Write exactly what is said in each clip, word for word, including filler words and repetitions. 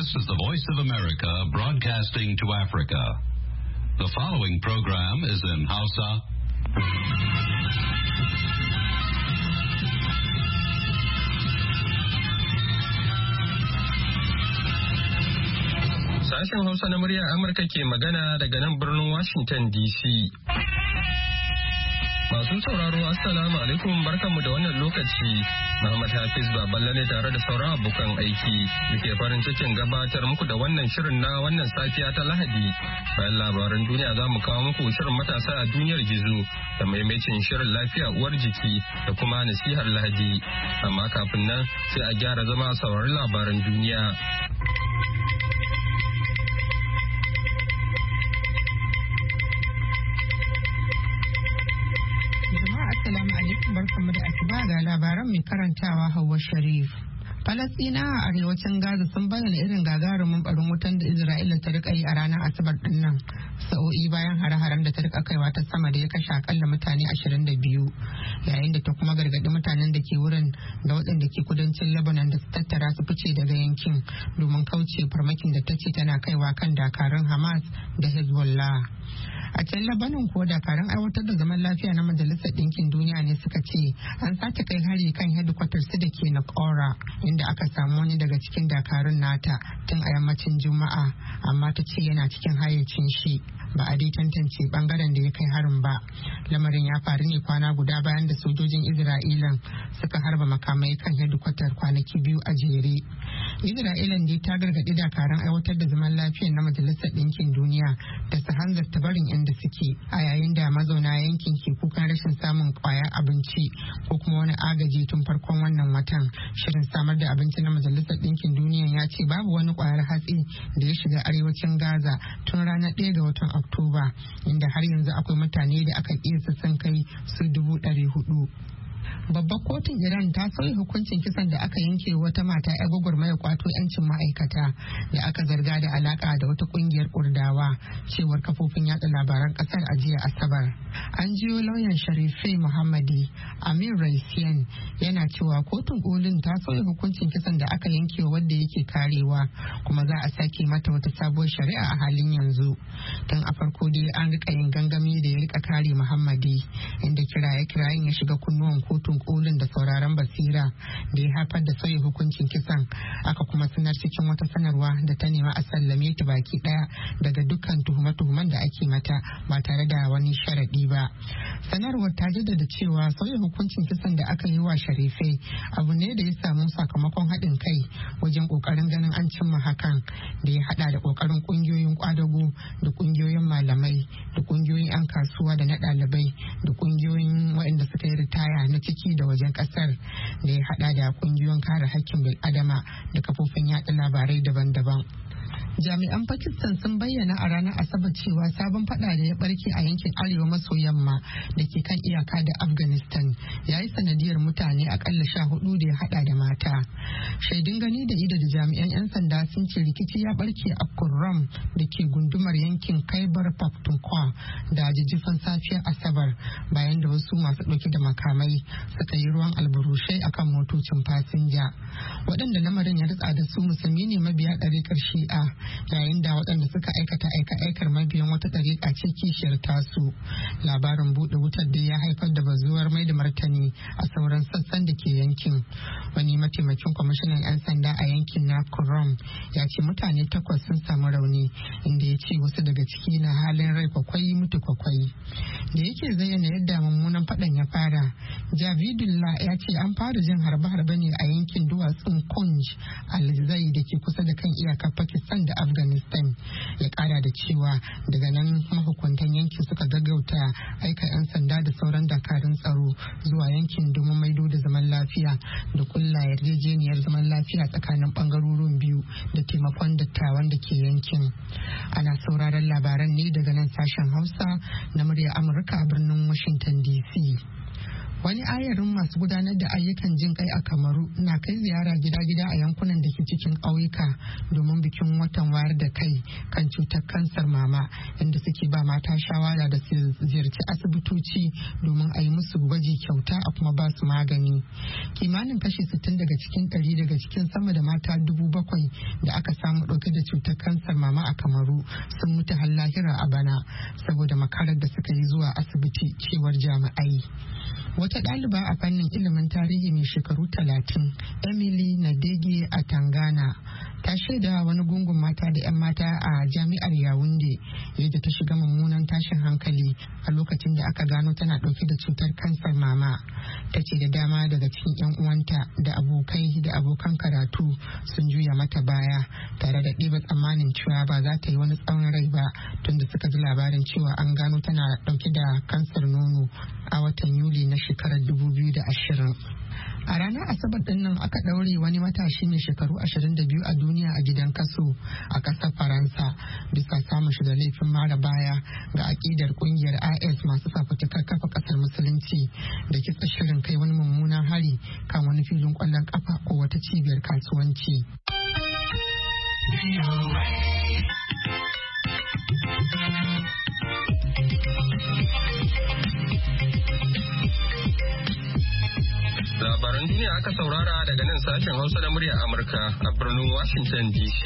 This is the Voice of America broadcasting to Africa. The following program is in Hausa. Sashen Hausa na muryar Amurka ke magana daga nan birnin Washington D C. Masu sauraro Assalamu alaikum barkanmu da wannan lokaci. Muhammad Hafiz Baballe ne tare da sauran abokan aiki muke farin cikin gabatar muku da wannan shirin na wannan safiya ta Lahadi. Bayan labaran duniya za mu kawo muku shirin matasa a duniyar gizo da maimacin shirin lafiya uwar jiki da kuma nasihar Lahadi. Amma kafin nan sai a gyara zama a saurari labaran duniya. Assalamu alaikum barkanmu da asuba ga labaran mai karantawa Hauwa Sharif. Falasɗinawa a arewacin Gaza sun bayyana irin gagarumin barin wutan da Isra'ila ta rika yi a ranar Asabar din nan. Sa'o'i bayan hare-haren da ta rika kaiwa ta sama da ya kashe akalla mutane ashirin da biyu. Yayin da ta kuma gargaɗi mutanen da ke wurin da waɗanda ke kudancin Lebanon da su tattara su fice daga yankin domin kauce farmakin da ta ce tana kaiwa kan dakarun Hamas da Hezbollah. A can Lebanon kuwa dakarun aiwatar da zaman lafiya na Majalisar Ɗinkin Duniya ne suka ce an sace kai hari kan hedikwatar su da ke Naqoura inda aka samu wani daga cikin dakarun nata tun a yammacin Juma'a amma ta ce yana cikin hayyacin shi. Ba a dai tantance bangaren da ya kai harin ba. Lamarin ya faru ne kwana guda bayan da sojojin Isra'ilan suka harba makamai kan hedikwatar kwanaki biyu a jere. Isra'ilan dai ta gargaɗi dakarun aiwatar da zaman lafiya na Majalisar Ɗinkin Duniya da su hanzarta barin inda suke a yayin da mazauna yankin ke kukan rashin samun kwayar abinci ko kuma wani agaji tun farkon wannan watan. Shirin samar da abinci na Majalisar Ɗinkin Duniya ya ce babu wani kwayar hatsi da ya shiga arewacin Gaza tun ranar ɗaya ga watan Oktoba, inda har yanzu akwai mutane da aka kiyasta sun kai su dubu ɗari hudu. Babbar kotun Iran ta sauya hukuncin kisan da aka yanke wata mata 'yar gwagwarmaya kwato 'yancin ma'aikata da aka zarga da alaka da wata kungiyar Kurdawa, cewar kafofin yatsa labaran kasar a jiya Asabar. An jiyo lauyan Sharife Muhammadi Amir Raisian yana cewa kotun kolin ta sauya hukuncin kisan da aka yanke wadda yake karewa kuma za a sake mata wata sabuwar shari'a a halin yanzu. Tun a farko dai an rika yin gangami da ya rika kare Muhammadi inda kiraye-kirayen ya shiga kunnuwan kotun kolin da sauraron basira da ya haifar da sauya hukuncin kisan. Aka kuma sanar cikin wata sanarwa da ta nema a sallame ta baki daya daga dukkan tuhume-tuhumen da ake mata ba tare da wani sharadi ba. Sanarwar ta jaddada cewa sauya hukuncin kisan da aka yi wa Sharifai abu ne da ya samu sakamakon haɗin kai wajen ƙoƙarin ganin an cimma hakan, da ya haɗa da ƙoƙarin ƙungiyoyin ƙwadago da ƙungiyoyin malamai da ƙungiyoyin 'yan kasuwa da na ɗalibai da ƙungiyoyin waɗanda suka yi ritaya na ciki da wajen kasar, da ya hada da kungiyoyin kare hakkin bil'adama da kafofin yada labarai daban-daban. Jami'an Pakistan sun bayyana a ranar Asabar cewa sabon fada da ya barke a yankin arewa maso yamma da ke kan iyaka da Afghanistan ya yi sanadiyar mutane akalla sha hudu da ya hada da mata. Shaidun gani da ido da jami'an 'yan sanda sun ce rikici ya barke a Kurram da ke gundumar yankin Khyber Pakhtunkhwa da jijjifan safiyar Asabar bayan da wasu masu dauke da makamai suka yi ruwan alburushai akan motocin fasinja. Waɗanda lamarin ya ritsa da su musulmi ne mabiya ɗarikar Shi'a, yayin da waɗanda suka aikata aika-aikar mabiyan wata ɗariƙa ce kishiyar tasu. Labarin buɗe wutar da ya haifar da bazuwar mai da martani a sauran sassan da ke yankin. Wani mataimakin kwamishinan 'yan sanda a yankin na Kurram ya ce mutane takwas sun samu rauni, inda ya ce wasu daga ciki na halin rai kwakwai mutu kwakwai. Da yake zayyana yadda mummunan faɗan ya fara, Javidullah ya ce an fara jin harbe-harbe ne a yankin duwatsun Kunj al-Zai da ke kusa da kan iyakar Pakistan da Afghanistan. Ya kara da cewa daga nan mahukuntan yankin suka gaggauta aika 'yan sanda da sauran dakarun tsaro zuwa yankin domin maido da zaman lafiya da kulla yarjejeniyar zaman lafiya tsakanin bangarorin biyu da taimakon dattawan da ke yankin. Ana sauraron labaran ne daga nan sashen Hausa na murya Amurka a birnin Washington D C. Wani ayarin masu gudanar da ayyukan jin kai a Kamaru na kai ziyara gida-gida a yankunan da ke cikin ƙauyuka domin bikin watan wayar da kai kan cutar kansar mama, inda suke ba mata shawara da su ziyarci asibitoci domin a yi musu gwaji kyauta a kuma ba su magani. Kimanin kashi sittin daga cikin ɗari daga cikin sama da mata dubu bakwai da aka samu ɗauke da cutar kansar mama a Kamaru sun mutu har lahira a bana saboda makarar da suka yi zuwa asibiti, cewar jami'ai. Wata ɗaliba a fannin ilimin tarihi mai shekaru talatin, Emily Nadege a Tangana, ta shaida wani gungun mata da 'yan mata a jami'ar Yawunde yadda ta shiga mummunan tashin hankali a lokacin da aka gano tana ɗauke da cutar kansar mama. Ta ce da dama daga cikin 'yan uwanta da abokai da abokan karatu sun juya mata baya tare da ɗiba tsammanin cewa ba za ta yi wani tsawon rai ba tunda suka ji labarin cewa an gano tana ɗauke da kansar nono a watan Yuli na shekarar dubu biyu da ashirin. A ranar Asabar din nan aka ɗaure wani matashi mai shekaru ashirin da biyu a duniya a gidan kaso a ƙasar Faransa bisa samun shi da laifin mara baya ga aƙidar ƙungiyar I S masu fafutukar kafa ƙasar musulunci da kitsa shirin kai wani mummunan hari kan wani filin ƙwallon ƙafa ko wata cibiyar kasuwanci. Labaran duniya aka saurara daga nan sashen Hausa da murya Amurka a birnin Washington D C.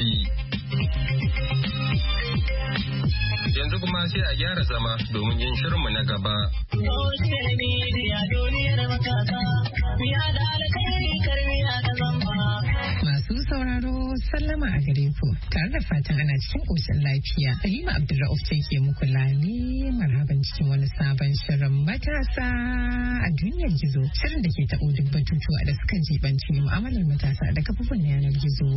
Yanzu kuma sai a gyara zama domin yin shirinmu na gaba. Masu sauraro sallama a gare ku tare da fatan ana cikin ƙoshin lafiya. Halima Abdulrauf ce ke muku lale marhaban cikin wani sabon shirin matasa a duniyar gizo. Shirin da ke taɓo duk batutuwa da suka jibanci mu'amalar matasa da kafofin yanar gizo.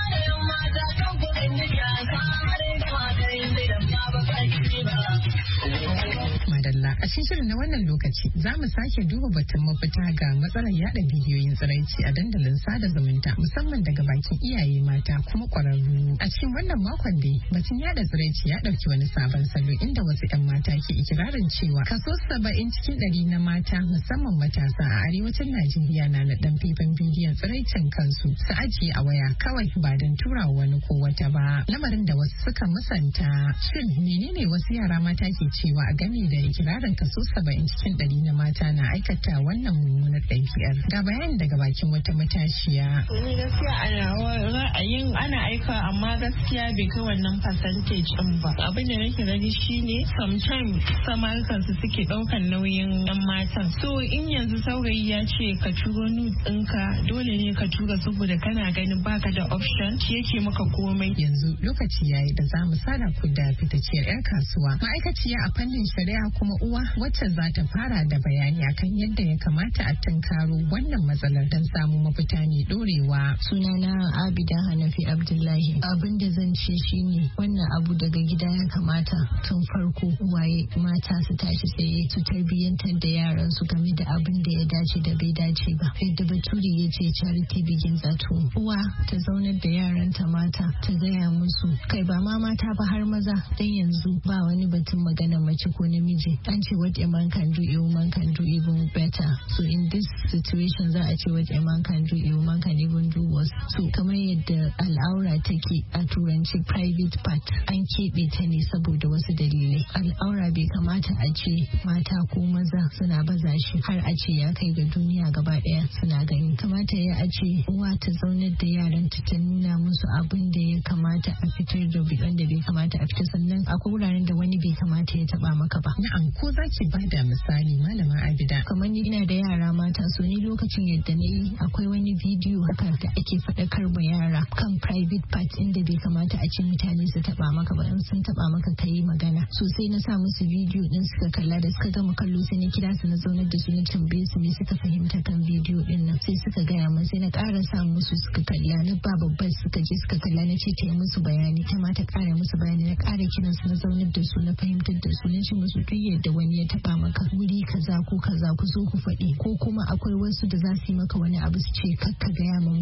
Madalla a cikin shirin na wannan lokaci za mu sake duba batun mafita ga matsalar yada bidiyoyin tsiraici a dandalin sada zumunta musamman daga bakin iyaye mata kuma kwararru. A cikin wannan makon dai batun yada tsiraici ya dauki wani sabon salo inda wasu 'yan mata ke ikirarin cewa kaso saba'in cikin ɗari na mata musamman matasa a arewacin Najeriya na na dan faifan bidiyon tsiraicin kansu su ajiye a waya kawai ba don turawa wani ko wata ba. Lamarin da wasu suka musanta. Shin menene wasu yara mata ke cewa a game da ikirarin kaso saba'in cikin ɗari na mata na aikata wannan mummunar ɗabi'ar? Ga bayani daga bakin wata matashiya. Ni gaskiya ana ra'ayin ana aika amma gaskiya bai kai wannan percentage din ba. Abin da nake gani shine sometimes samarukan su suke ɗaukan nauyin yan matan. So in yanzu saurayi ya ce ka turo nude ɗinka dole ne ka tura saboda kana ganin baka da option shi yake maka komai. Yanzu lokaci yayi da za mu sada ku da fitacciyar 'yar kasuwa ma'aikaciya a fannin shari'a kuma uwa wacce za ta fara da bayani akan yadda ya kamata a tunkaro wannan matsalar don samu mafita ne dorewa. Sunana Abida Hanafi Abdullahi. Abin da zan ce shine wannan abu daga gida ya kamata tun farko uwaye mata su tashi tsaye su tarbiyyantar da yaran su game da abin da ya dace da bai dace ba. Yadda Bature ya ce charity begins at home. Uwa ta zaunar da yaranta mata ta gaya musu kai ba ma mata ba har maza dan yanzu ba wani batun magana mace ko namiji. An ce what a man can do a woman can do even better. So in this situation za a ce what a man can do a woman can even do worse. So kamar yadda al'aura take a turanci private part an keɓe ta ne saboda wasu dalilai. Al'aura bai kamata a ce mata ko maza suna baza shi har a ce ya kai ga duniya gaba ɗaya suna gani. Kamata ya a ce uwa ta zaunar da yaran ta ta nuna musu abin da ya kamata a fitar da wanda bai kamata a fitar, sannan akwai wuraren da wani bai kamata ya taba maka ba. Na'am, ko za ki bada misali malama Abida? Kamar ni ina da yara mata, so ni lokacin yadda na yi akwai wani bidiyo haka da ake faɗakar ma yara kan private part inda bai kamata a ce mutane su taba maka ba, in sun taba maka ka yi magana. So sai na sa musu bidiyo din suka kalla, da suka gama kallo sai na kira su na zaunar da su na tambaye su me suka fahimta kan bidiyo din nan, sai suka gaya min, sai na ƙara sa musu suka kalla, na ba babbar suka je suka kalla, na ce ta yi musu bayani, ta ma ta ƙara musu bayani, na ƙara kiran su na zaunar da su na fahimtar da su, na ce musu duk yadda wani ya taba maka wuri kaza ko kaza ku zo ku faɗi, ko kuma akwai wasu da za su yi maka wani abu su ce kakka gaya ma momi, to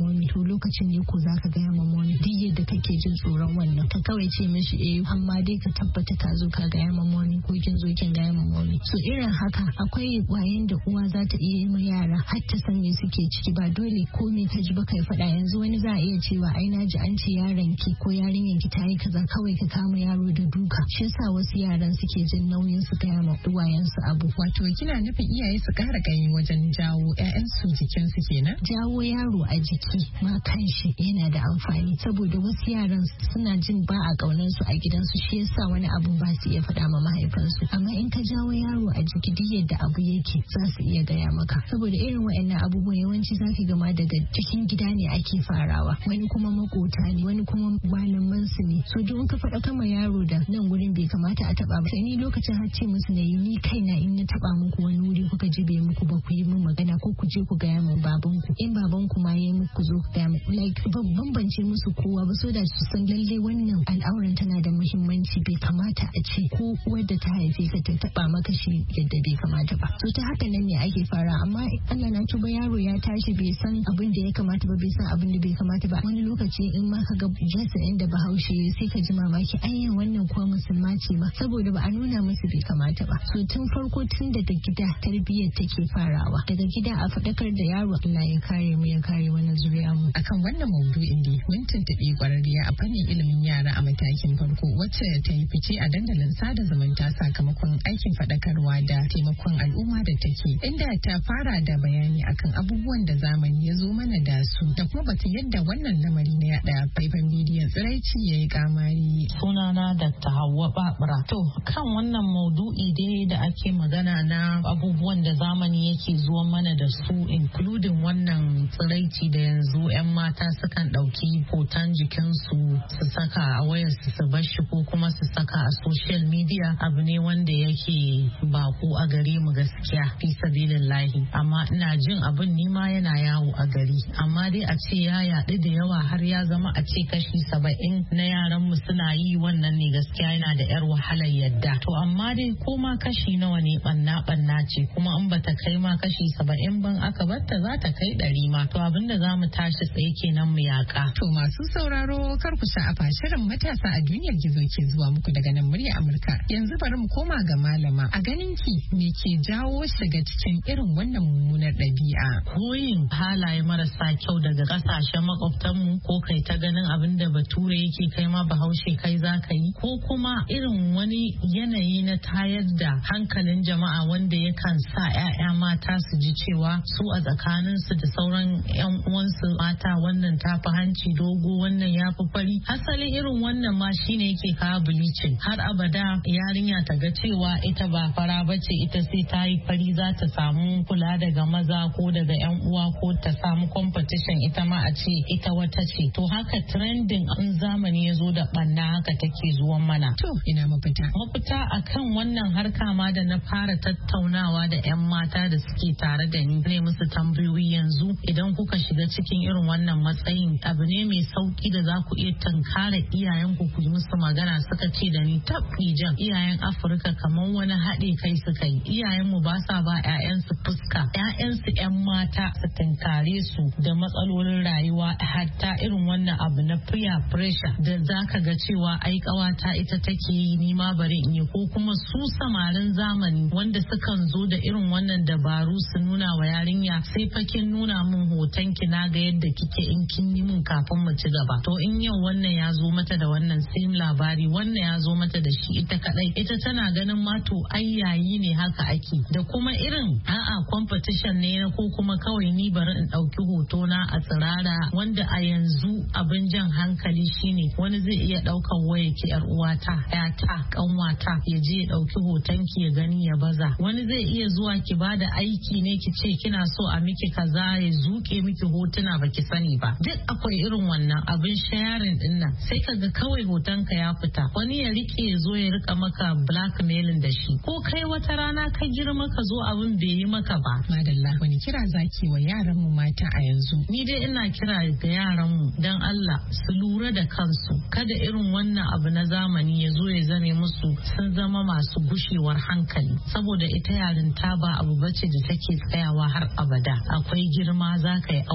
lokacin ne ko zaka gaya ma mommy duk yadda kake jin tsoron wannan ka kawai ce mishi eh amma dai ka tabbata ka zo ka gaya ma mommy ko kin zo kin gaya ma mommy. So irin haka akwai wayan da uwa za ta iya yi ma yara har ta san me suke ciki, ba dole ko me ka ji ba kai faɗa. Yanzu wani za a iya cewa ai na ji an ce yaron ki ko yarinyar ki ta yi kaza, kawai ka kama yaro da duka. Shi yasa wasu yaran suke jin nauyin su gaya ma uwayensu abu. Wato kina nufin iyaye su ƙara gani wajen jawo ƴaƴansu jikinsu kenan? Jawo yaro a jiki ma kanshi yana da amfani, saboda wasu yaran suna jin ba a ƙaunar su a gidansu, shi yasa wani abu ba su iya faɗa ma mahaifansu. Amma in ka jawo yaro a jiki duk yadda abu yake za su iya gaya maka, saboda irin waɗannan abubuwan yawanci za ka gama daga cikin gida ne ake farawa, wani kuma makota ne, wani kuma malaman su ne. So duk ka faɗa kama yaro da nan gurin bai kamata a taɓa ba. Sai ni lokacin har ce musu na yi ni kaina in na taɓa muku wani wuri kuka ji bai muku ba, ku yi min magana ko ku je ku gaya min babanku. In babanku ma ya yi muku zo ku gaya min, like bambance musu kowa ba, so da su san lalle wannan al'auran tana da muhimmanci, bai kamata a ce ko wadda ta haife ka ta taɓa maka shi yadda bai kamata ba. So ta haka nan ne ake fara, amma Allah na tuba yaro ya tashi bai san abin da ya kamata ba, bai san abin da bai kamata ba. Wani lokaci in ma ka ga jasa inda bahaushe sai ka ji mamaki ayyan wannan kuwa musulma ce ba, saboda ba a nuna musu bai kamata ba. So tun farko tun daga gida tarbiyyar take farawa, daga gida a faɗakar da yaro. Allah ya kare mu ya kare wannan zuriya mu. Akan wannan maudu'in dai mun tuntuɓi ƙwararriya a fannin ilimin yara a matakin farko wacce ta yi fice a dandalin sada zumunta sakamakon aikin faɗakarwa da taimakon al'umma da take, inda ta fara da bayani akan abubuwan da zamani ya zo mana da su da kuma batun yadda wannan lamari na yaɗa faifan bidiyon tsiraici ya yi kamari. Sunana Dakta Hauwa Babura. To kan wannan maudu'i dai da ake magana na abubuwan da zamani yake zuwa mana da su, including wannan tsiraici da yanzu 'yan mata sukan ɗauki hoton jikinsu su saka a wayarsu su bar shi ko kuma su saka a social media, abu ne wanda yake bako a gare mu gaskiya fi sabilillahi. Amma ina jin abin nima yana yawo a gari, amma dai a ce ya yaɗu da yawa har ya zama a ce kashi saba'in na yaran mu suna yi wannan ne gaskiya yana da yar wahalar yadda. To amma dai ko ma kashi nawa ne banna banna ce, kuma in bata kai ma kashi saba'in ban aka batta za ta kai ɗari ma. To abin da za mu tashi tsaye kenan mu yaƙa. To masu sauraro kar ku sha'afa shirin matasa a duniyar gizo ke zuwa muku daga nan murya Amurka. Yanzu bari mu koma ga malama. A ganin ki me ke jawo shiga cikin irin wannan mummunar ɗabi'a? Koyin halaye marasa kyau daga ƙasashen makwabtanmu, ko kai ta ganin abin da bature yake kai ma bahaushe kai za ka yi, ko kuma irin wani yanayi na tayar da hankalin jama'a wanda yakan sa 'ya'ya mata su ji cewa su a tsakaninsu da sauran 'yan uwansu mata wannan tafi hanci dogo, wannan ya fi fari. Hasali irin wannan ma shine yake kawo bleaching. Har abada yarinya ta ga cewa ita ba fara bace, ita sai ta yi fari za ta samu kula daga maza ko daga 'yan uwa, ko ta samu competition ita ma a ce ita wata ce. To haka trending in zamani ya zo da banna haka take zuwan mana. To ina mafita? Mafita akan wannan harka ma da na fara tattaunawa da 'yan mata da suke tare da ni, ne musu tambayoyi yanzu idan kuka shiga cikin irin wannan matsayin abu ne mai sauki da za ku iya tankara iyayenku ku yi musu magana. Suka ce da ni tab jan iyayen Afirka kamar wani haɗe kai suka yi. Iyayenmu ba sa ba 'ya'yansu fuska, 'ya'yansu 'yan mata su tankare su da matsalolin rayuwa, hatta irin wannan abu na peer pressure da zaka ga cewa ai kawata ita take yi ni ma bari in yi, ko kuma su samarin zamani wanda sukan zo da irin wannan dabaru su nuna wa yarinya sai fa kin nuna min hoton ki na ga yadda kike in kin yi min kafin mu ci gaba. To in yau wannan ya zo mata da wannan same labari, wannan ya zo mata da shi ita kadai, ita tana ganin ma to ai yayi ne haka ake, da kuma irin a'a competition ne ko kuma kawai ni bari in dauki hoto na a tsirara, wanda a yanzu abin jan hankali shine wani zai iya daukan waya ki yar uwata, yata, kanwata, ya je ya dauki hoton ki ya gani ya baza. Wani zai iya zuwa ki bada aiki ne ki ce kina so a miki kaza, ya zuke miki hotuna baki sani ba. Duk akwai irin wannan abin sharing din nan, sai kaga kawai hoton ka ya fita, wani ya rike ya zo ya rika maka blackmailing da shi, ko kai wata rana ka girma ka zo abin bai yi maka ba. Madalla, wani kira zaki wa yaran mu mata a yanzu? Ni dai ina kira ga yaran mu dan Allah su lura da kansu, kada irin wannan abu na zamani ya zo ya zame musu sun zama masu gushewar hankali, saboda ita yarinta ba abu bace da take tsayawa har abada. Akwai girma, za ka yi aure, za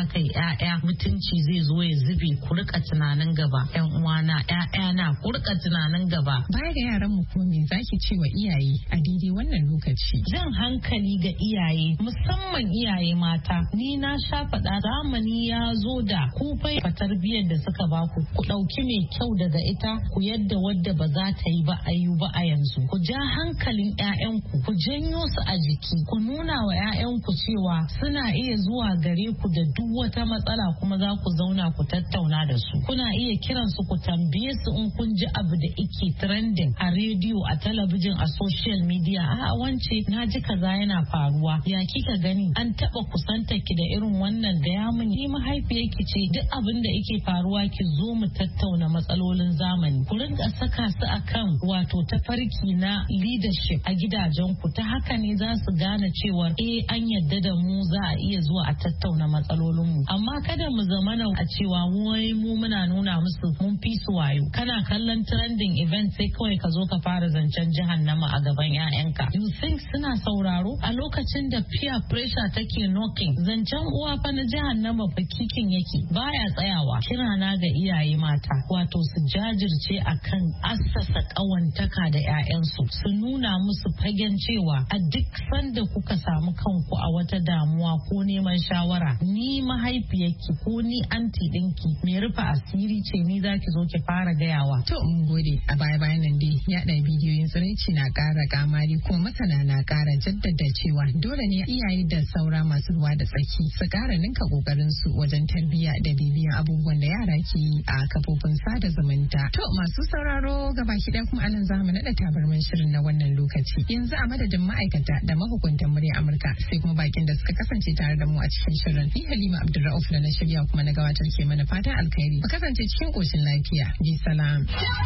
aka yi ƴaƴa mutunci zai zo ya zube, ku rika tunanin gaba. ƴan uwana ƴaƴana ku rika tunanin gaba. Baya ga yaran mu kuma me zaki ce wa iyaye a daidai wannan lokaci? Jan hankali ga iyaye, musamman iyaye mata. Ni na sha faɗa zamani ya zo da ku fa tarbiyyar da suka baku, ku ɗauki mai kyau daga ita ku yadda wadda ba za ta yi ba a yi ba a yanzu. Ku ja hankalin ƴaƴanku, ku janyo su a jiki, ku nuna wa ƴaƴanku cewa suna iya zuwa gare ku da duk wata matsala kuma za ku zauna ku tattauna da su. Kuna iya kiran su ku tambaye su in kun ji abu da ike trending a rediyo, a talabijin, a social media. A'a wance na ji kaza yana faruwa, ya kika gani? An taɓa kusanta ki da irin wannan, gaya min. Ni mahaifiyarki ce, duk abin da yake faruwa ki zo mu tattauna matsalolin zamani. Ku rinka saka su akan wato tafarki na leadership a gidajenku. Ta haka ne za su gane cewa eh an yadda da mu, za a iya zuwa a tattauna matsalolinmu. Amma kada mu zamana a cewa wai mu muna nuna musu mun fi su wayo. Kana kallon trending event sai kawai ka zo ka fara zancen jahannama a gaban 'ya'yanka. You think suna sauraro? A lokacin da peer pressure take knocking, zancen uwa fa na jahannama fa kikin yake baya tsayawa. Kirana ga iyaye mata, wato su jajirce akan assasa ƙawantaka da 'ya'yansu, su nuna musu fagen cewa a duk sanda kuka samu kanku a wata damuwa ko neman shawara, ni mahaifiyarki ko ni anti ɗinki mai rufe asiri ce, ni zaki zo ki fara gayawa. To mun gode. A baya bayan nan dai yaɗa bidiyoyin tsiraici na ƙara kamari, kuma masana na ƙara jaddada cewa dole ne iyaye da saura masu ruwa da tsaki su ƙara ninka ƙoƙarin su wajen tarbiyya da bibiyan abubuwan da yara ke yi a kafofin sada zumunta. To masu sauraro gaba ki ɗaya kuma anan za mu naɗa tabarman shirin na wannan lokaci. Yanzu a madadin ma'aikata da mahukuntan murya Amurka sai kuma bakin da suka kasance tare da mu a cikin shirin. Ni Halima Abdulrauf da na shirya kuma na gabatar ke mana fatan alkhairi. Mu kasance cikin ƙoshin lafiya. Bi salam.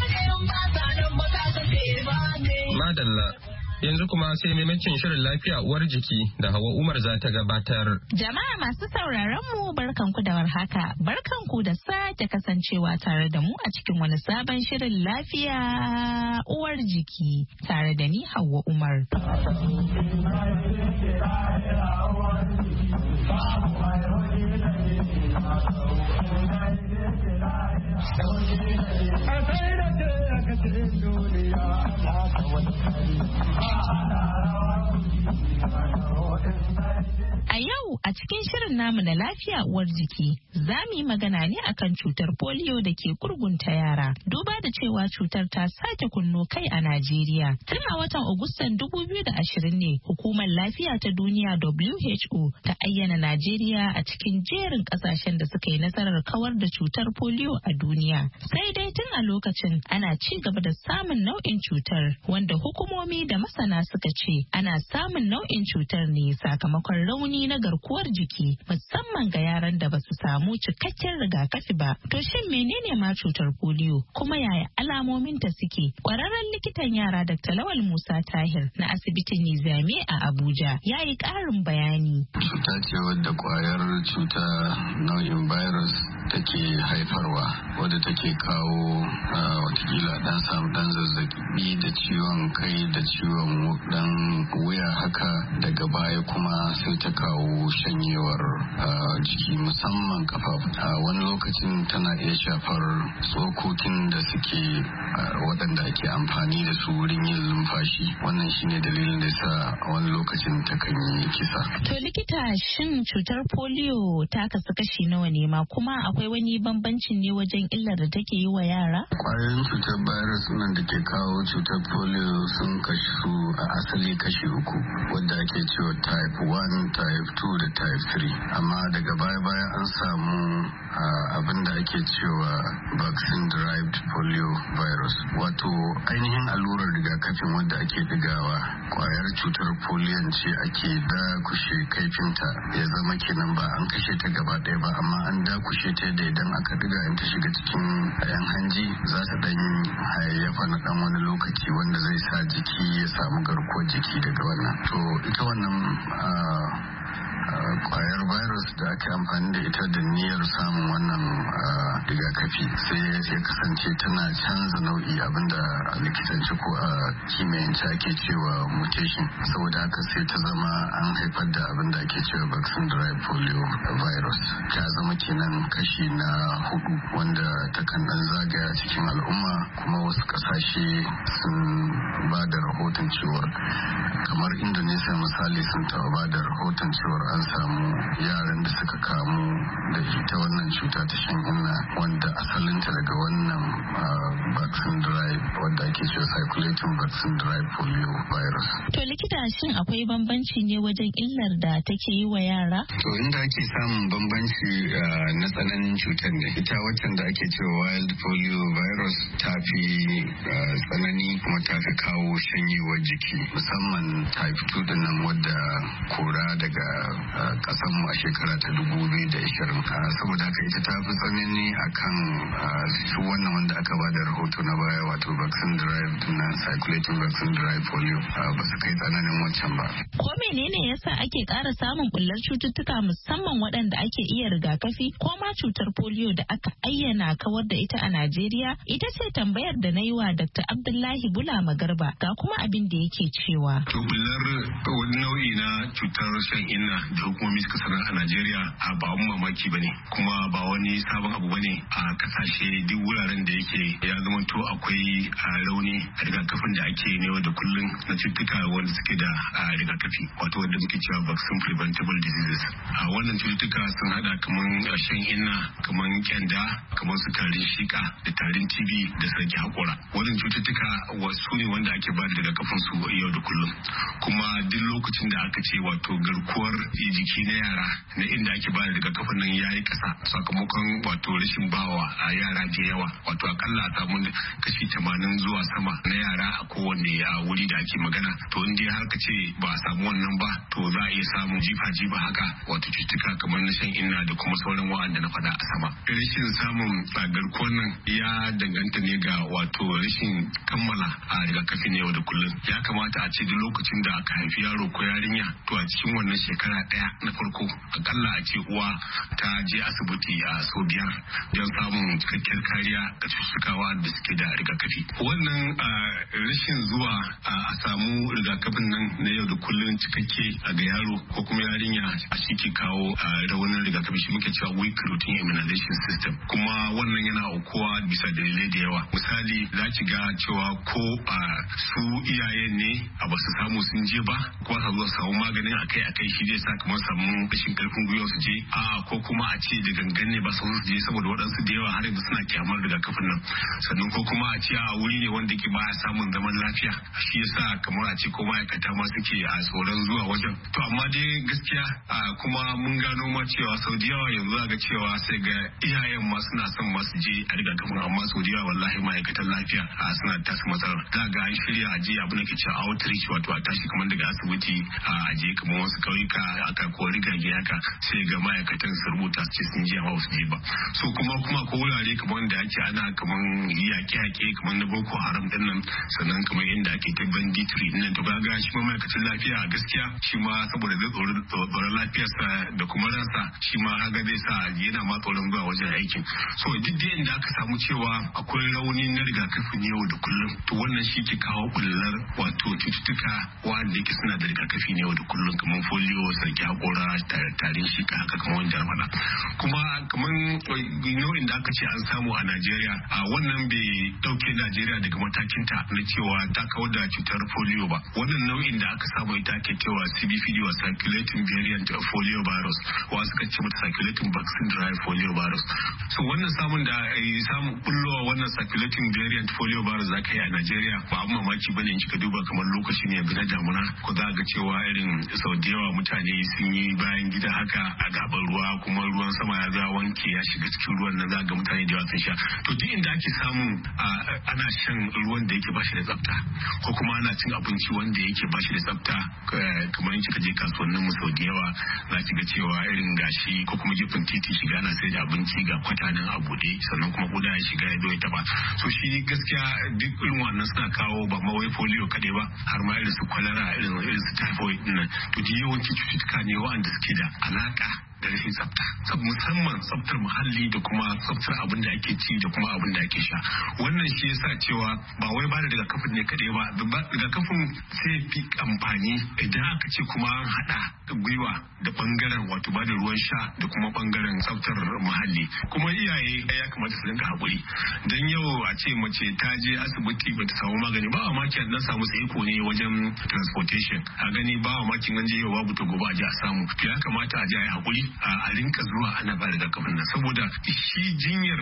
Madalla. Yanzu kuma sai maimacin shirin lafiya uwar jiki da Hawa Umar za ta gabatar. Jama'a masu sauraron mu barkanku da warhaka. Barkanku da sake kasancewa tare da mu a cikin wani sabon shirin lafiya uwar jiki tare da ni Hawa Umar. A yau a cikin shirin namu na lafiya uwar jiki za mu yi magana ne akan cutar polio da ke gurgunta yara. Duba da cewa cutar ta sake kunno kai a Najeriya. Tun a watan Agustan dubu biyu da ashirin ne hukumar lafiya ta duniya W H O ta ayyana Najeriya a cikin jerin kasashen da suka yi nasarar kawar da cutar polio a duniya. Sai dai tun a lokacin ana ci gaba da samun nau'in cutar, wanda hukumomi da masana suka ce ana samun nau'in cutar ne sakamakon rauni na garkuwar jiki, musamman ga yaran da ba su samu cikakken rigakafi ba. To shin menene ma cutar polio, kuma yaya alamominta suke? Kwararren likitan yara Dakta Lawal Musa Tahir na asibitin Nizami a Abuja ya yi ƙarin bayani. Cuta ce wadda kwayar cuta nau'in virus take haifarwa, wadda take kawo watakila dan samu dan zazzabi da ciwon kai da ciwon dan wuya haka, daga baya kuma sai ta kawo shanyewar jiki musamman kafafu. Wani lokacin tana iya shafar tsokokin da suke waɗanda ake amfani da su wurin yin lumfashi. Wannan shine dalilin da sa wani lokacin ta kan yi kisa. To likita, shin cutar polio ta kasu kashi nawa ne ma, kuma akwai wani bambancin ne wajen illar da take yi wa yara? Kwayoyin cutar virus nan da ke kawo cutar polio sun kashi a asali kashi uku, wadda ake cewa type one, type two da type three. Amma daga baya-baya an samu abin da ake cewa vaccine derived polio virus, wato ainihin allurar rigakafin wadda ake digawa kwayar cutar polio ce ake dakushe kaifinta ya zama kenan ba an kashe ta gaba ɗaya ba, amma an dakushe ta da idan aka diga in ta shiga cikin yan hanji za ta dan hayayyafa na dan wani lokaci wanda zai sa jiki ya samu garkuwar jiki daga wannan. To ita wannan kwayar virus da aka amfani da ita da niyyar samun wannan rigakafi sai ya kasance tana canza nau'i abinda a likitanci ko a kimiyyance ake cewa mutation, saboda haka sai ta zama an haifar da abinda ake cewa vaccine derived polio virus. Ta zama kenan kashi na hudu wanda ta kan dan zagaya cikin al'umma, kuma wasu kasashe sun ba da rahoton cewa kamar Indonesia misali sun taɓa ba da rahoton cewar an samu yaran da suka kamu da ita wannan cuta ta shan inna wanda asalinta daga wannan vaccine drive wanda ake cewa circulating vaccine drive polio virus. To likita, shin akwai bambanci ne wajen illar da take yi wa yara? To inda ake samun bambanci na tsananin cutar ne. Ita waccan da ake cewa wild polio virus ta fi tsanani kuma ta fi kawo shanyewar jiki, musamman type two din nan wadda kora daga kasan mu a shekara ta dubu biyu da ashirin. Saboda haka ita ta fi tsanani akan su wannan wanda aka ba da rahoto na baya, wato vaccine derived na circulating vaccine derived polio, ba su kai tsananin wancan ba. Ko menene yasa ake ƙara samun bullar cututtuka musamman waɗanda ake iya rigakafi ko ma cutar polio da aka ayyana kawar da ita a Najeriya? Ita ce tambayar da na yi wa Doctor Abdullahi Bula Magarba, ga kuma abin da yake cewa. To bullar wani nau'i na cutar shan inna da hukumomi suka sanar a Najeriya a ba wani mamaki bane, kuma ba wani sabon abu bane a kasashe duk wuraren da yake ya zama to akwai rauni a rigakafin da ake ne da kullum na cututtuka wanda suke da rigakafi, wato wanda muke cewa vaccine preventable diseases. A wannan cututtuka sun hada kamar shan inna, kamar kyanda, kamar su tarin shika da tarin T B da sarki hakora. Wannan cututtuka wasu ne wanda ake ba da rigakafin su yau da kullum, kuma duk lokacin da aka ce wato garkuwar jiki na yara na inda ake ba da rigakafin nan yayi kasa sakamakon wato rashin bawa a yara da yawa, wato akalla a samu kashi tamanin zuwa sama na yara a kowanne wuri da ake magana. To in dai har ka ce ba a samu wannan ba, to za a iya samun jifa-jifa haka wato cututtuka kamar na shan inna da kuma sauran wa'anda na faɗa a sama. Rashin samun garkuwar nan ya danganta ne ga wato rashin kammala a rigakafi ne yau da kullum. Ya kamata a ce duk lokacin da aka haifi yaro ko yarinya, to a cikin wannan shekara ɗaya na farko akalla a ce uwa ta je asibiti a sau biyar don samun cikakkiyar kariya ga cututtuka da suke da rigakafi. Wannan rashin zuwa a samu rigakafin nan na yau da kullum cikakke a ga yaro ko kuma yarinya a shi ke kawo raunin rigakafi, shi muke cewa weak routine immunization system. Kuma wannan yana aukuwa bisa dalilai da yawa. Misali, za ki ga cewa ko su iyayen ne a ba su samu sun je ba, ko ba su samu maganin akai akai shi zai sa kamar samu rashin karfin gwiwa su je, a ko kuma a ce da gangan ne ba su je saboda waɗansu da yawa har yanzu suna kyamar rigakafin nan. Sannan ko kuma a ce a wuri ne wanda ke baya samun zaman lafiya, shi yasa kamar a ce ko ma'aikata ma suke a tsoron zuwa wajen. To amma dai gaskiya kuma mun gano ma cewa sau da yawa yanzu za ga cewa sai ga iyayen ma suna son masu je a rigakafin, amma sau da yawa wallahi ma'aikatan lafiya suna tasu matsalar. Za ga an shirya a je abu da ke cewa outreach, wato a tashi kamar daga asibiti a je kamar wasu kauyuka aka ko rigage haka, sai ga ma'aikatan su rubuta su ce sun je amma su je ba. So kuma kuma ko wurare kamar da ake ana kamar yaƙe-yaƙe kamar na Boko Haram din nan, sannan kamar inda ake ta banditry din nan, to ga shi ma ma'aikacin lafiya gaskiya shi ma saboda zai tsoron lafiyarsa da kuma ransa, shi ma haga zai sa yana ma tsoron zuwa wajen aikin. So duk da inda aka samu cewa akwai rauni na rigakafin yau da kullum, to wannan shi ke kawo bullar wato cututtuka wanda yake suna da rigakafi ne yau da kullum, kamar polio, sarki hakora, tarin shika haka kamar wanda na faɗa. Kuma kamar nau'in da aka ce an samu a Najeriya, a wannan bai dauke Najeriya daga matakinta na cewa ta kawar da cutar polio ba. Wannan nau'in da aka samu ita ake cewa C B V D wa circulating variant of polio virus, wa suka ce mata circulating vaccine derived polio virus. So wannan samun da samun bullowa wannan circulating variant polio virus zaka yi a Najeriya ba abun mamaki bane in kika duba kamar lokaci ne na damuna, ko za ga cewa irin sau da yawa mutane sun yi bayan gida haka a gaban ruwa, kuma ruwan sama ya za wanke ya shiga cikin ruwan nan, za ga mutane da yawa sun sha. To duk inda ake samun ana shan ruwan da yake bashi da tsafta, ko kuma ana cin abinci wanda yake bashi da tsafta, kamar in kika je kasuwannin mu sau da yawa za ki ga cewa irin gashi ko kuma gefen titi shiga ana sai da abinci ga kwata tsakanin a buɗe sannan kuma kuda ya shiga ya zo ya taba. So shi gaskiya duk irin wannan suna kawo ba ma wai polio kaɗai ba har ma irin su kwalara irin irin su typhoid din nan. To da yawanci cututtuka ne wa'anda suke da alaka da rashin tsafta, musamman tsaftar muhalli da kuma tsaftar abin da ake ci da kuma abin da ake sha. Wannan shi yasa cewa ba wai ba da rigakafin ne kadai ba, rigakafin sai fi amfani idan aka ce kuma an haɗa gwiwa da bangaren wato ba da ruwan sha da kuma bangaren tsaftar muhalli. Kuma iyaye ya kamata su rinka haƙuri, dan yau a ce mace ta je asibiti bata samu magani ba, maki an samu tsaiko ne wajen transportation, a gani ba maki an je yau babu to gobe a je a samu. Ya kamata a je a yi haƙuri a rinka zuwa ana ba rigakafin nan, saboda shi jinyar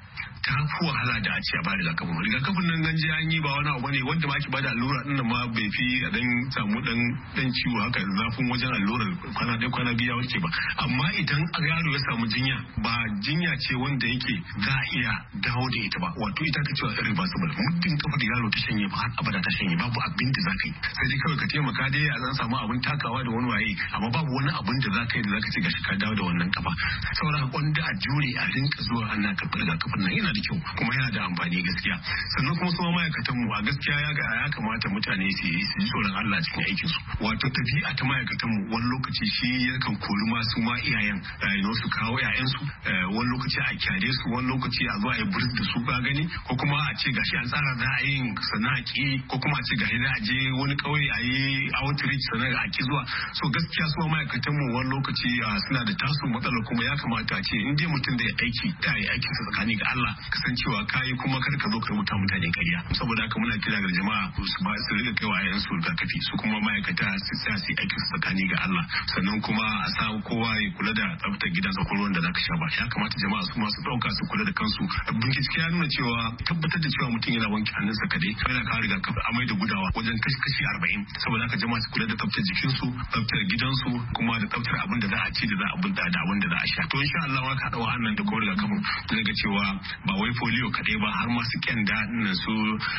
ta fi wahala da a ce a ba rigakafin. Rigakafin nan ganje an yi ba wani abu ne wanda ma ake bada allura din ma bai fi a dan samu dan dan ciwo haka zafin wajen allurar kwana ɗaya kwana biyu warke ba. Amma idan yaro ya samu jinya ba jinya ce wanda yake za a iya dawo da ita ba, wato ita ta cewa irreversible. Muddin kafar yaro ta shanye ba har abada ta shanye, babu abin da za ka yi sai dai kawai ka taimaka dai a zan samu abin takawa da wani waye, amma babu wani abin da za ka yi da za ka ce gashi ka dawo da wannan kafa. Saboda wanda a jure a rinka zuwa ana karɓar rigakafin nan yana da kyau kuma yana da amfani gaskiya. Sannan kuma su ma'aikatan mu a gaskiya ya ga ya kamata mutane su yi tsoron Allah cikin aikin su. Wato tabi'a ta ma'aikatan mu wani lokaci shi yakan kori ma su ma iyayen you su kawo ƴaƴan su, wani lokaci a kyare su, wani lokaci a zo a yi buris da su ka gani, ko kuma a ce gashi an tsara za a yin sana'a ki, ko kuma a ce gashi za a je wani kauye a yi outreach sana'a a ki zuwa. So gaskiya su ma'aikatan mu wani lokaci suna da tasu matsalar, kuma ya kamata a ce in dai mutum da ya aiki da ya aikin sa tsakani ga Allah kasancewa kayi kuma kar ka zo ka rubuta mutane ƙarya. Saboda haka muna kira ga jama'a su ba su riga kaiwa yayan su rigakafi, su kuma ma'aikata su sa su aikin su tsakani ga Allah. Sannan kuma a sa kowa ya kula da tsaftar gidansa ko ruwan da zaka sha ba. Ya kamata jama'a su ma su dauka su kula da kansu. Bincike ya nuna cewa tabbatar da cewa mutum yana wanke hannunsa kadai yana kawo rigakafi amai da gudawa wajen kashi kashi arba'in. Saboda haka jama'a su kula da tsaftar jikinsu, tsaftar gidansu, kuma da tsaftar abin da za a ci da za a bunta da abin da za a sha. To insha Allah ma ka haɗa wa'annan da kuma rigakafin zai ga cewa ba wai polio kaɗai ba har masu kyanda nan su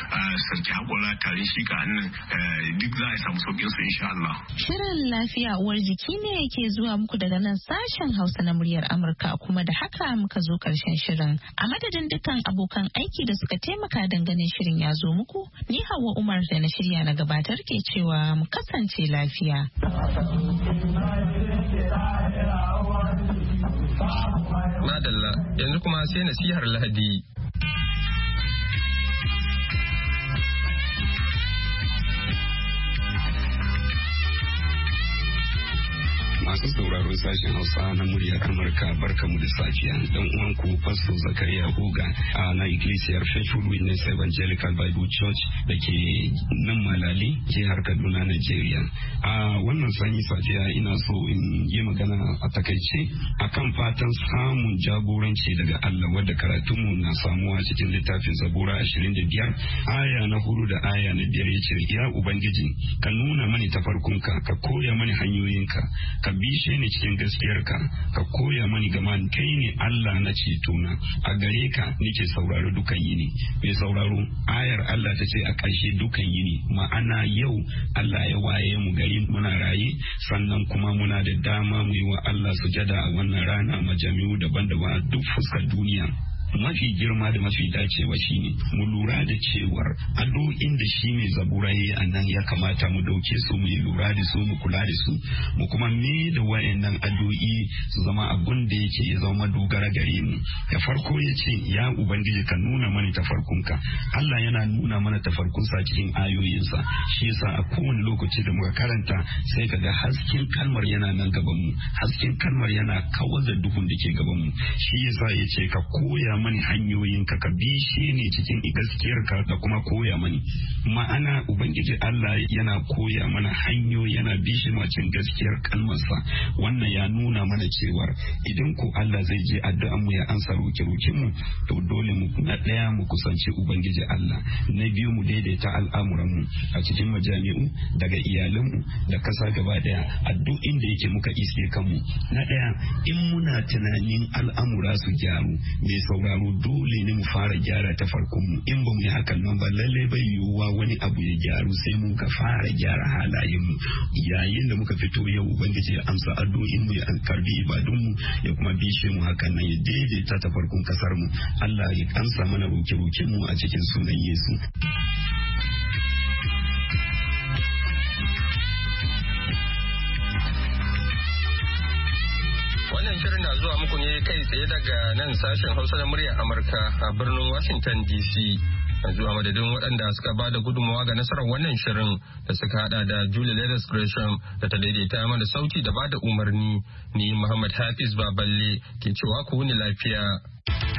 sarki haƙura tarin shika nan duk za a samu sauƙin su insha Allah. Shirin lafiya uwar jiki ne yake zuwa muku daga nan sashen Hausa na muryar Amurka, kuma da haka muka zo ƙarshen shirin. A madadin dukkan abokan aiki da suka taimaka dangane shirin ya zo muku, ni Hauwa Umar da na shirya na gabatar ke cewa mu kasance lafiya. Madalla, yanzu kuma sai nasihar Lahadi. Masu sauraron sashen Hausa na muryar Amurka, barkamu da safiya. Dan uwanku Pastor Zakariya Huga a na Iglesiyar Faithful Witness Evangelical Bible Church da ke nan Malali, jihar Kaduna, Nigeria. A wannan sanyi safiya ina so in yi magana a takaice akan fatan samun jagoranci daga Allah, wadda karatunmu na samuwa cikin littafin Zabura ashirin da biyar aya na hudu da aya na biyar yace, ya Ubangiji ka nuna mani tafarkunka, ka koya mani hanyoyinka, ka bishe ni cikin gaskiyarka, ka koya mani gama kai ne Allah na cetona, a gare ka nake sauraro dukan yini. Mai sauraro, ayar Allah ta ce a ƙarshe dukan yini, ma'ana yau Allah ya waye mu gari muna raye, sannan kuma muna da dama mu yi wa Allah sujada a wannan rana majami'u daban-daban duk fuskar duniya. Mafi girma da mafi dacewa shine mu lura da cewar addu'o'in da shi ne Zabura yayi a nan ya kamata mu dauke su mu lura da su, mu kula da su, mu kuma me da wayannan addu'o'i su zama abun da yake ya zama dogara gare mu. Da farko yace, ya Ubangiji ka nuna mana tafarkunka. Allah yana nuna mana tafarkunsa cikin ayoyinsa, shi yasa a kowane lokaci da muka karanta sai kaga hasken kalmar yana nan gaban mu, hasken kalmar yana kawar da duhun da ke gaban mu. Shi yasa yace ka koya mani hanyoyinka, ka bishe ne cikin gaskiyarka da kuma koya mani. Ma'ana Ubangiji Allah yana koya mana hanyoyi, yana bishe mu cikin gaskiyar kalmarsa. Wannan ya nuna mana cewa idan ko Allah zai je addu'an mu ya ansa roke-roken mu, to dole mu na daya mu kusanci Ubangiji Allah, na biyu mu daidaita al'amuran mu a cikin majami'u, daga iyalan mu da kasa gaba daya, addu'in da yake muka iske kanmu. Na daya, in muna tunanin al'amura su gyaru, mai saura sauraro dole ne mu fara gyara ta farkon mu in ba mu yi hakan nan ba lalle bai yiwuwa wani abu ya gyaru sai mu ka fara gyara halayen mu yayin da muka fito yau ubangiji ya amsa addu'o'in mu ya karbi ibadun mu ya kuma bishe mu hakan nan ya daidaita ta farkon kasar mu Allah ya amsa mana roke-roken mu a cikin sunan Yesu. Wannan shirin na zuwa muku ne kai tsaye daga nan sashen Hausa na muryar Amurka a birnin Washington D C. Yanzu a madadin waɗanda suka ba da gudunmawa ga nasarar wannan shirin da suka hada da Julie Leathers Gresham da ta daidaita mana sauti da ba da umarni. Ni Muhammad Hafiz Baballe ke cewa ku wuni lafiya.